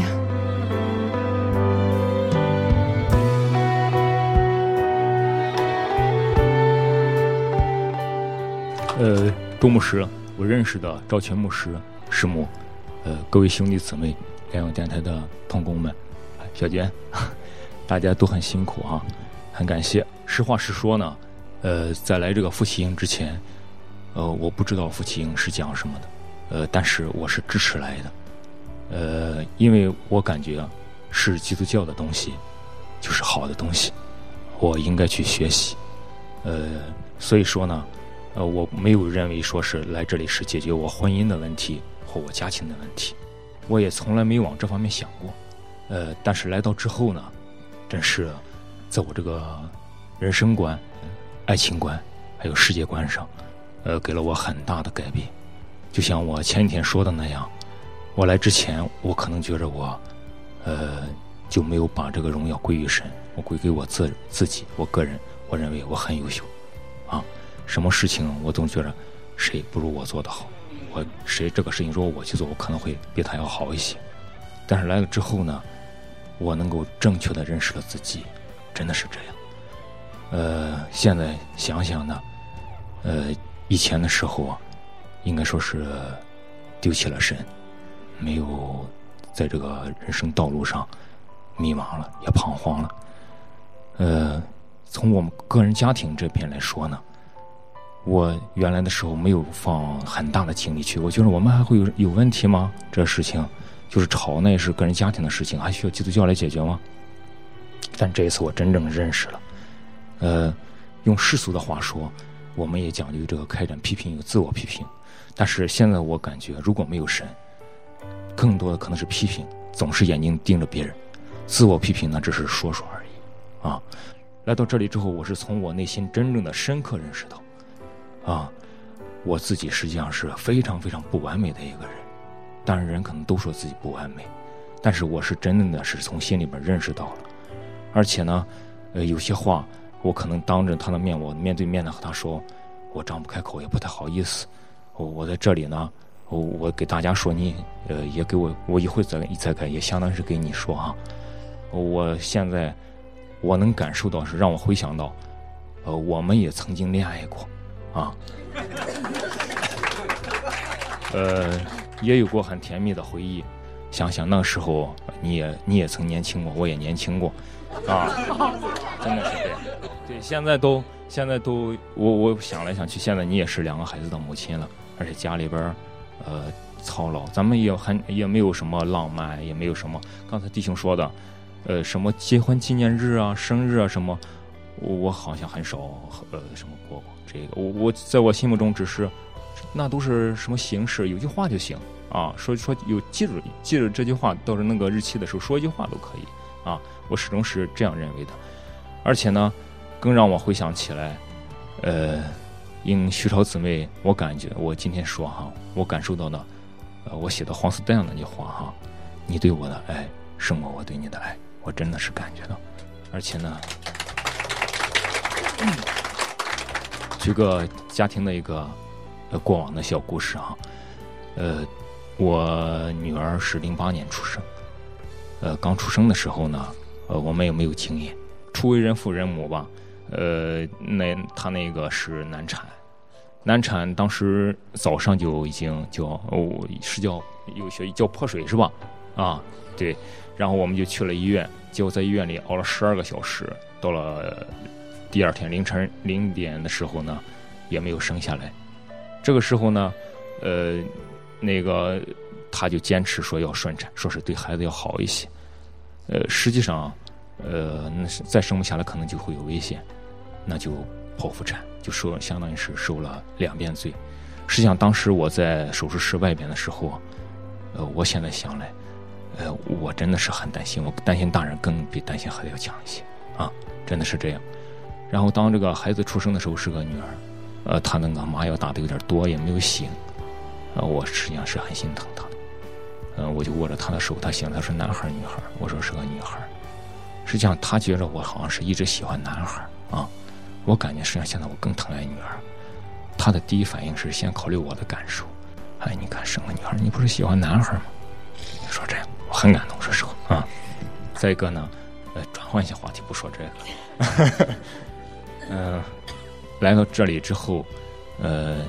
呃，周牧师， 我认识的赵全牧师师母，呃，各位兄弟姊妹，良友电台的同工们，小娟，大家都很辛苦啊，很感谢。实话实说呢，呃，在来这个夫妻营之前，呃，我不知道夫妻营是讲什么的，呃，但是我是支持来的，呃，因为我感觉啊，是基督教的东西，就是好的东西，我应该去学习，呃，所以说呢。呃，我没有认为说是来这里是解决我婚姻的问题或我家庭的问题，我也从来没有往这方面想过。呃，但是来到之后呢，真是在我这个人生观、爱情观还有世界观上，呃，给了我很大的改变。就像我前几天说的那样，我来之前，我可能觉着我，呃，就没有把这个荣耀归于神，我归给我自自己，我个人，我认为我很优秀，啊。什么事情我总觉得谁不如我做得好，我谁这个事情如果我去做，我可能会比他要好一些。但是来了之后呢，我能够正确的认识了自己，真的是这样。呃，现在想想呢，呃，以前的时候啊，应该说是丢弃了神，没有在这个人生道路上迷茫了，也彷徨了。呃，从我们个人家庭这边来说呢，我原来的时候没有放很大的精力去，我觉得我们还会有有问题吗？这事情就是吵，那也是个人家庭的事情，还需要基督教来解决吗？但这一次我真正认识了，呃，用世俗的话说，我们也讲究这个开展批评，有自我批评。但是现在我感觉，如果没有神，更多的可能是批评，总是眼睛盯着别人，自我批评呢，只是说说而已啊。来到这里之后，我是从我内心真正的深刻认识到。啊，我自己实际上是非常非常不完美的一个人，当然人可能都说自己不完美，但是我是真正的是从心里边认识到了，而且呢，呃，有些话我可能当着他的面，我面对面的和他说，我张不开口，也不太好意思。我我在这里呢，我我给大家说你，呃，也给我，我一会再再改，也相当是给你说啊。我现在我能感受到是让我回想到，呃，我们也曾经恋爱过。啊，呃，也有过很甜蜜的回忆。想想那时候，你也你也曾年轻过，我也年轻过，啊，真的是这样。对，现在都现在都，我我想来想去，现在你也是两个孩子的母亲了，而且家里边呃操劳，咱们也很也没有什么浪漫，也没有什么刚才弟兄说的，呃，什么结婚纪念日啊、生日啊什么，我我好像很少呃什么过过。这个我我在我心目中只是，那都是什么形式？有句话就行啊，说说有记住记住这句话，到时那个日期的时候说一句话都可以啊。我始终是这样认为的，而且呢，更让我回想起来，呃，应徐超姊妹，我感觉我今天说哈，我感受到的，呃，我写的黄丝带那句话哈，你对我的爱胜过我对你的爱，我真的是感觉到，而且呢。嗯举个家庭的一个呃过往的小故事啊，呃，我女儿是零八年出生，呃，刚出生的时候呢，呃，我们也没有经验，初为人父人母吧，呃，那她那个是难产，难产当时早上就已经叫哦是叫有些叫破水是吧？啊，对，然后我们就去了医院，结果在医院里熬了十二个小时，到了。第二天凌晨零点的时候呢，也没有生下来。这个时候呢，呃，那个他就坚持说要顺产，说是对孩子要好一些。呃，实际上，呃，那是再生不下来可能就会有危险，那就剖腹产，就受相当于是受了两遍罪。实际上，当时我在手术室外边的时候，呃，我现在想来，呃，我真的是很担心，我担心大人更比担心孩子要强一些啊，真的是这样。然后当这个孩子出生的时候是个女儿，呃，她那个麻药打的有点多，也没有醒，呃，我实际上是很心疼她的，呃，我就握着她的手，她醒，她说男孩女孩，我说是个女孩，实际上她觉得我好像是一直喜欢男孩啊，我感觉实际上现在我更疼爱女儿，她的第一反应是先考虑我的感受，哎，你看生了女孩，你不是喜欢男孩吗？你说这样，我很感动，说实话啊。再一个呢，呃，转换一下话题，不说这个。嗯、呃，来到这里之后，呃，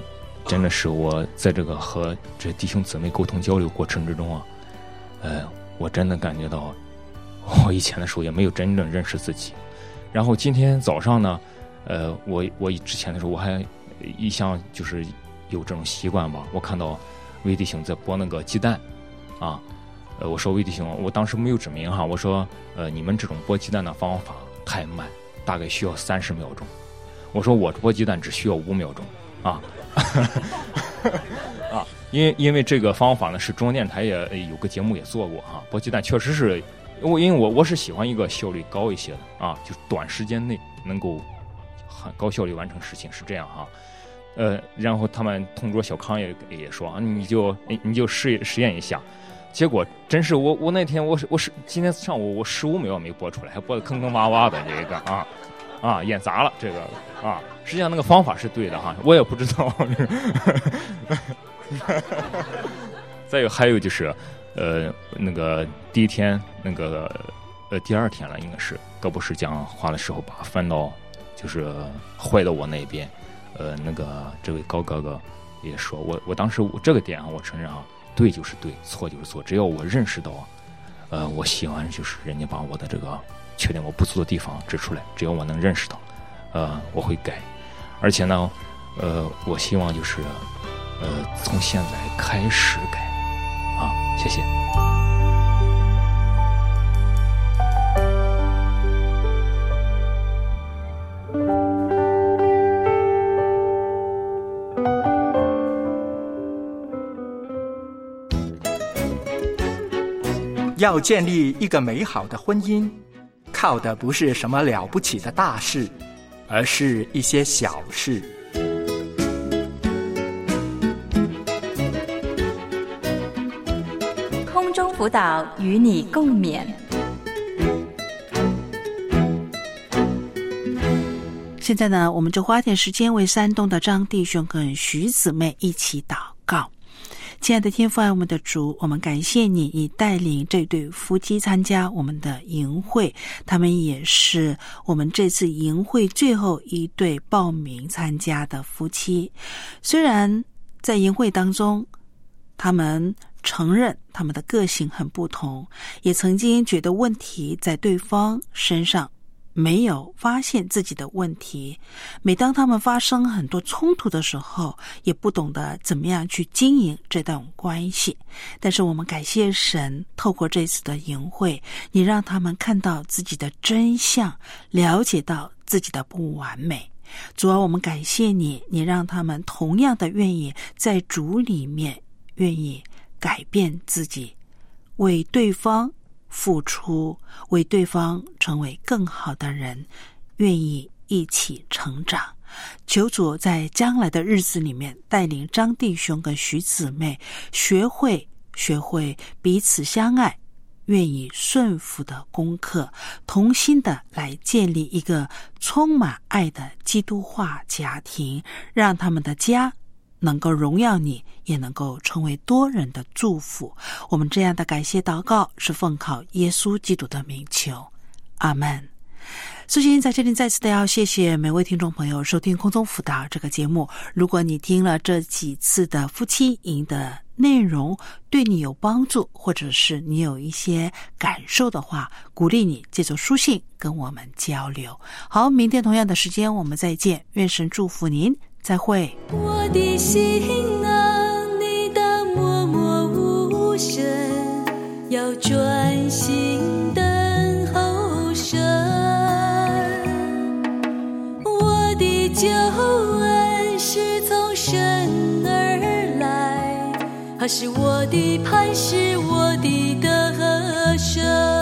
真的是我在这个和这弟兄姊妹沟通交流过程之中啊，呃，我真的感觉到，我以前的时候也没有真正认识自己。然后今天早上呢，呃，我我之前的时候我还一向就是有这种习惯吧，我看到魏弟兄在剥那个鸡蛋，啊，呃，我说魏弟兄，我当时没有指明哈，我说，呃，你们这种剥鸡蛋的方法太慢，大概需要三十秒钟。我说我剥鸡蛋只需要五秒钟，啊。啊，因为因为这个方法呢，是中央电视台也有个节目也做过哈、啊。剥鸡蛋确实是，我因为我我是喜欢一个效率高一些的啊，就短时间内能够很高效率完成事情，是这样哈、啊。呃，然后他们同桌小康也也说啊，你就你就试实验一下。结果真是我我那天我我是今天上午我十五秒没剥出来，还剥得坑坑洼洼的这个啊啊演砸了这个啊。实际上那个方法是对的哈，我也不知道。再有还有就是，呃，那个第一天那个呃第二天了，应该是葛博士讲话的时候，把翻到就是坏到我那边，呃，那个这位高哥哥也说我我当时我这个点啊，我承认啊，对就是对，错就是错，只要我认识到，呃，我喜欢就是人家把我的这个缺点我不足的地方指出来，只要我能认识到，呃，我会改。而且呢，呃，我希望就是，呃，从现在开始改，啊，谢谢。 要建立一个美好的婚姻，靠的不是什么了不起的大事，而是一些小事。 空中辅导与你共勉。 现在呢，我们就花点时间为山东的张弟兄跟徐姊妹一起祷告。亲爱的天父爱我们的主，我们感谢你，你带领这对夫妻参加我们的营会，他们也是我们这次营会最后一对报名参加的夫妻。虽然在营会当中，他们承认他们的个性很不同，也曾经觉得问题在对方身上，没有发现自己的问题。每当他们发生很多冲突的时候，也不懂得怎么样去经营这段关系。但是我们感谢神，透过这次的营会，你让他们看到自己的真相，了解到自己的不完美。主啊，我们感谢你，你让他们同样的愿意在主里面愿意改变自己，为对方付出，为对方成为更好的人，愿意一起成长。求主在将来的日子里面带领张弟兄跟徐姊妹学会学会彼此相爱，愿意顺服的功课，同心的来建立一个充满爱的基督化家庭，让他们的家能够荣耀你，也能够成为多人的祝福。我们这样的感谢祷告是奉靠耶稣基督的名求，阿们。苏欣在这里再次的要谢谢每位听众朋友收听空中辅导这个节目。如果你听了这几次的夫妻营的内容对你有帮助，或者是你有一些感受的话，鼓励你借着书信跟我们交流。好，明天同样的时间我们再见，愿神祝福您，再会。 我的心啊，你当默默无声，要专心等候神。我的救恩是从神而来，他是我的磐石，我的得胜。